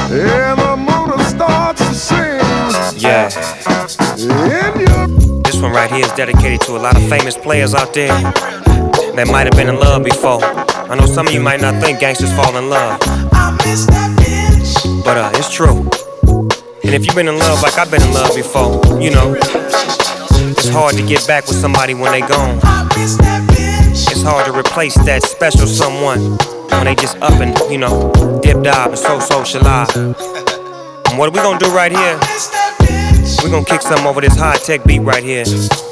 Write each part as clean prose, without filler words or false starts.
and the motor starts to sing. Yeah. This one right here is dedicated to a lot of famous players out there that might have been in love before. I know some of you might not think gangsters fall in love, but it's true. And if you've been in love like I've been in love before, you know, it's hard to get back with somebody when they gone. It's hard to replace that special someone when they just up and, you know, dip-dive and socialize. And what we gonna do right here, we gonna kick something over this high-tech beat right here.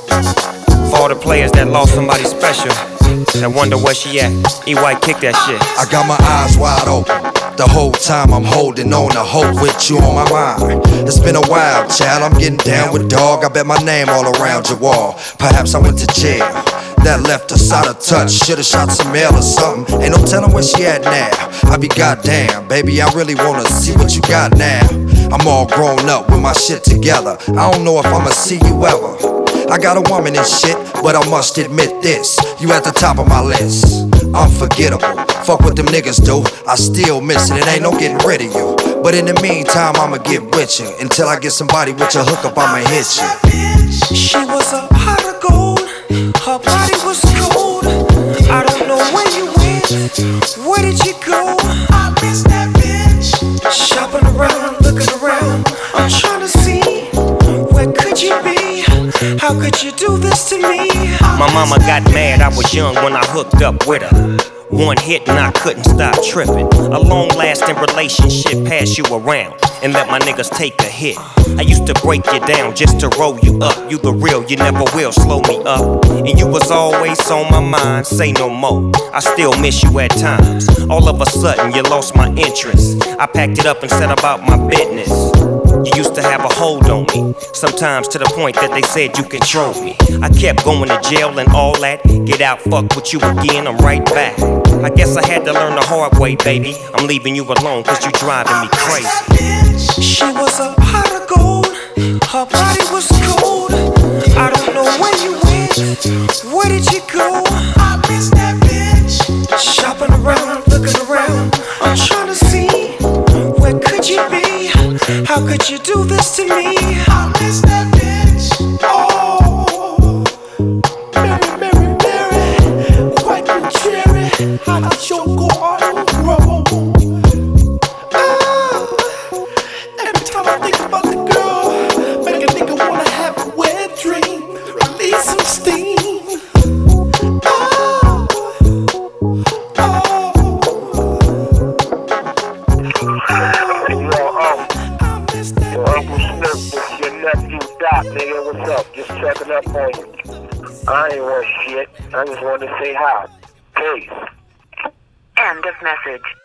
For all the players that lost somebody special, that wonder where she at. E-White, kick that shit. I got my eyes wide open. The whole time I'm holding on to hope with you on my mind. It's been a while, child, I'm getting down with dog. I bet my name all around your wall. Perhaps I went to jail. That left us out of touch. Should've shot some mail or something. Ain't no telling where she at now. I be goddamn, baby, I really wanna see what you got now. I'm all grown up with my shit together. I don't know if I'ma see you ever. I got a woman and shit, but I must admit this. You at the top of my list. Unforgettable. Fuck what them niggas do. I still miss it. It ain't no getting rid of you. But in the meantime, I'ma get with you. Until I get somebody with your hookup, I'ma hit you. She was a pot of gold. Her body was cold. I don't know where you went. Where did you go? I miss that bitch. Shopping around, looking around. I'm trying to see, where could you be? How could you do this to me? My mama got mad, I was young when I hooked up with her. One hit and I couldn't stop tripping. A long-lasting relationship pass you around and let my niggas take a hit. I used to break you down just to roll you up. You the real, you never will slow me up. And you was always on my mind, say no more. I still miss you at times. All of a sudden you lost my interest. I packed it up and set about my business. You used to have a hold on me, sometimes to the point that they said you control me. I kept going to jail and all that. Get out, fuck with you again, I'm right back. I guess I had to learn the hard way, baby. I'm leaving you alone cause you driving me crazy. She was a pot of gold. Her body was cold. I don't know where you went. Where did you go? I miss that bitch. Shopping around, looking around. I'm trying to see, where could you be? How could you do this to me? I miss that bitch. Oh, Mary, quite contrary. How did your garden grow? Every time I think about the girl, make a nigga wanna have a wet dream, release some steam. Nigga, what's up? Just checking up on you. I ain't want shit. I just wanted to say hi. Peace. End of message.